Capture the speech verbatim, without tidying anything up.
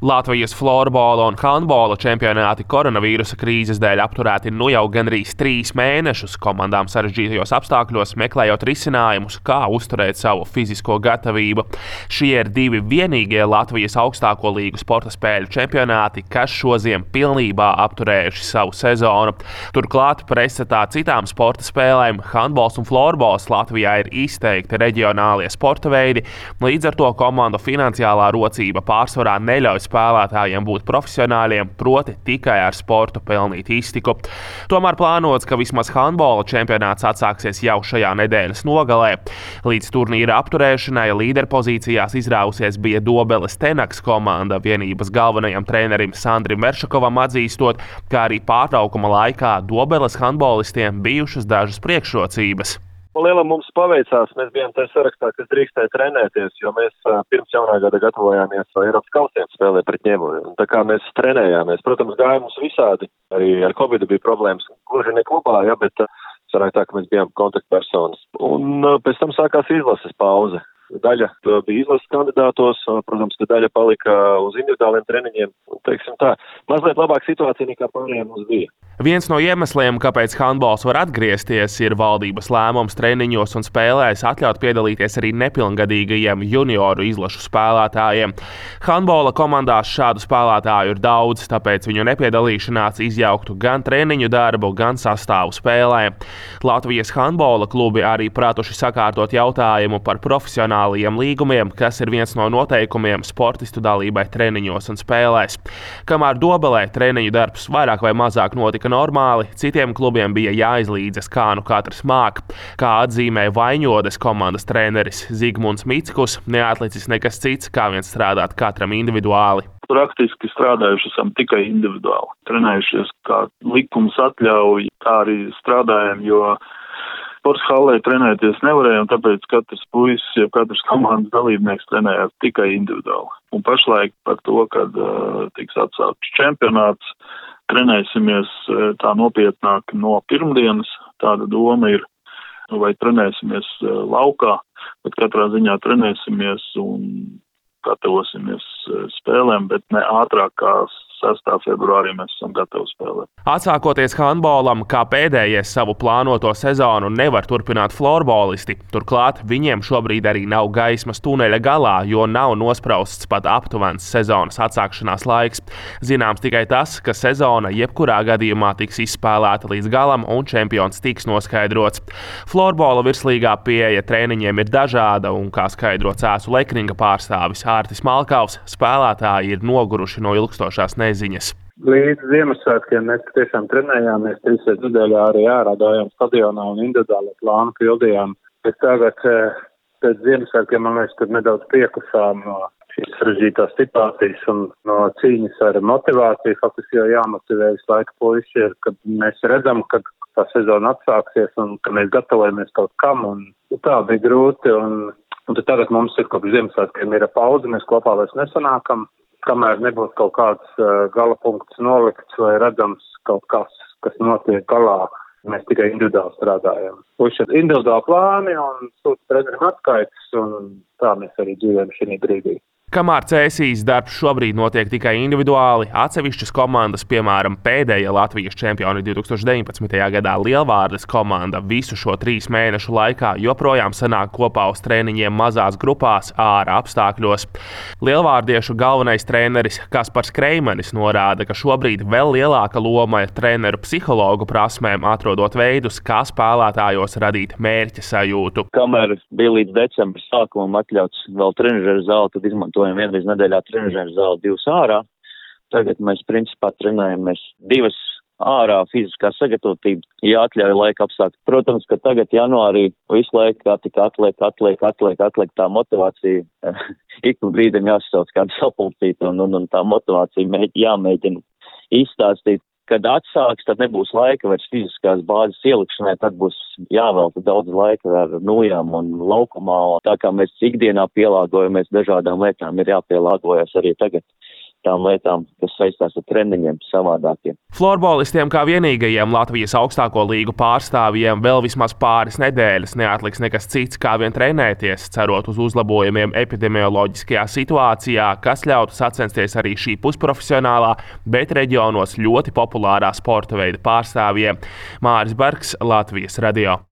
Latvijas florbola un handbola čempionāti koronavīrusa krīzes dēļ apturēti nu jau gandrīz trīs mēnešus, komandām sarežģītajos apstākļos meklējot risinājumus, kā uzturēt savu fizisko gatavību. Šie ir divi vienīgie Latvijas augstāko līgu sporta spēļu čempionāti, kas šoziem pilnībā apturējuši savu sezonu. Turklāt, pretstatā citām sporta spēlēm, handbols un florbols Latvijā ir izteikti reģionālie sporta veidi, līdz ar to komandu finansiālā rocība pārsvarā neļauj spēlētājiem būt profesionāļiem, proti tikai ar sportu pelnīt iztiku. Tomēr plānots, ka vismaz handbola čempionāts atsāksies jau šajā nedēļas nogalē. Līdz turnīra apturēšanai līderpozīcijās izrāvusies bija Dobeles Tenaks komanda, vienības galvenajam trenerim Sandrim Veršakovam atzīstot, ka arī pārtraukuma laikā Dobeles handbolistiem bijušas dažas priekšrocības. Lielam mums paveicās, mēs bijām tajā sarakstā, kas drīkstēja trenēties, jo mēs pirms jaunā gada gatavojāmies Eiropas kausiem spēlē pret Ņemuvi. Tā kā mēs trenējāmies, protams, gāja mums visādi, arī ar Covidu bija problēmas, gluži ne klubā, ja, bet sanāk tā, ka mēs bijām kontaktpersonas. Un pēc tam sākās izlases pauze. Daļa bija izlases kandidātos, protams, ka daļa palika uz individuāliem treniņiem. Teiksim tā, mazliet labāka situācija nekā pārējiem mums bija. Viens no iemesliem, kāpēc handbols var atgriezties, ir valdības lēmums treniņos un spēlēs atļaut piedalīties arī nepilngadīgajiem junioru izlašu spēlētājiem. Handbola komandās šādu spēlētāju ir daudz, tāpēc viņu nepiedalīšanās izjauktu gan treniņu darbu, gan sastāvu spēlē. Latvijas handbola klubi arī prātuši sakārtot jautājumu par profesionālajiem līgumiem, kas ir viens no noteikumiem sportistu dalībai treniņos un spēlēs. Kamēr Dobelē treniņu darbs vairāk vai mazāk notika normāli, citiem klubiem bija jāizlīdzas, kā nu katrs māk. Kā atzīmē Vaņodes komandas treneris Zigmunds Mickus, neatlicis nekas cits, kā vien strādāt katram individuāli. Praktiski strādājuši esam tikai individuāli. Trenējušies, kā likums atļauj, tā arī strādājam, jo sports hallē trenēties nevarējām, tāpēc katrs puisis, ja katrs komandas dalībnieks trenējās tikai individuāli. Un pašlaik par to, kad uh, tiks atsākts čempionāts, trenēsimies tā nopietnāk no pirmdienas. Tāda doma ir, vai trenēsimies laukā, bet katrā ziņā trenēsimies un gatavosimies spēlēm, bet ne ātrāk kā sestā februārī mēs esam gatavi spēlēt. Atsākoties handbolam, kā pēdējais savu plānoto sezonu nevar turpināt florbolisti. Turklāt viņiem šobrīd arī nav gaismas tuneļa galā, jo nav nosprausts pat aptuvens sezonas atsākšanās laiks. Zināms tikai tas, ka sezona jebkurā gadījumā tiks izspēlēta līdz galam un čempions tiks noskaidrots. Florbola virslīgā pieeja treniņiem ir dažāda un, kā skaidro Cēsu Lekninga pārstāvis Ārtis Malkavs, spēlētāji ir noguruši no ilgstošās neziņas. Līdz Ziemassvētkiem mēs tiešām trenējāmies, trīs reizes nedēļā arī ārā gājām stadionā un individuālo plānu pildījām. Bet tagad pēc Ziemassvētkiem, man liekas, kad nedaudz piekusām no šīs sarežģītās situācijas un no cīņas ar motivāciju, faktiski jau jāmotivē visu laiku puiši ir, kad mēs redzam, kad tā sezona atsāksies un ka mēs gatavojamies kaut kam, un tā bija grūti, un, un tagad mums ir kopš Ziemassvētkiem ir pauze, mēs kopā vairs nesanākam. Kamēr nebūs kaut kāds uh, gala punkts nolikts vai redzams kaut kas, kas notiek galā, mēs tikai individuāli strādājam. Puši ir individuāli plāni un sūta trenerim atskaites, un tā mēs arī dzīvojam šī brīdī. Kamēr Cēsīs darbs šobrīd notiek tikai individuāli, atsevišķas komandas, piemēram, pēdējā Latvijas čempioni divi tūkstoši deviņpadsmitajā gadā Lielvārdes komanda visu šo trīs mēnešu laikā joprojām sanāk kopā uz treniņiem mazās grupās ārā apstākļos. Lielvārdiešu galvenais treneris Kaspars Kreimanis norāda, ka šobrīd vēl lielāka loma ir treneru psihologu prasmēm, atrodot veidus, kā spēlētājos radīt mērķa sajūtu. Kamēr bija līdz decembra sākumam atļauts vēl trenižeru zāli, tad izmantojam vienreiz nedēļā trenižeru zāli divas ārā. Tagad mēs principā trenējamies divas ārā fiziskā sagatavotība, ja atļauj laika apstākļi. Protams, ka tagad janvārī visu laiku kā tik atliek, atliek, atliek, atliek tā motivācija. Ik pa brīdim jāsasauc kādu sapulcītu un, un, un tā motivācija mēģ, jāmēģina izstāstīt. Kad atsāks, tad nebūs laika vairs fiziskās bāzes ielikšanai, tad būs jāvelta daudz laika ar nojām un laukumā. Tā kā mēs ikdienā pielāgojamies dažādām lietām, ir jāpielāgojas arī tagad. tām lietām, kas saistās ar treniņiem savādākiem. Florbolistiem kā vienīgajiem Latvijas augstāko līgu pārstāvjiem vēl vismaz pāris nedēļas neatliks nekas cits, kā vien trenēties, cerot uz uzlabojumiem epidemioloģiskajā situācijā, kas ļautu sacensties arī šī pusprofesionālā, bet reģionos ļoti populārā sporta veida pārstāvjiem. Māris Bergs, Latvijas radio.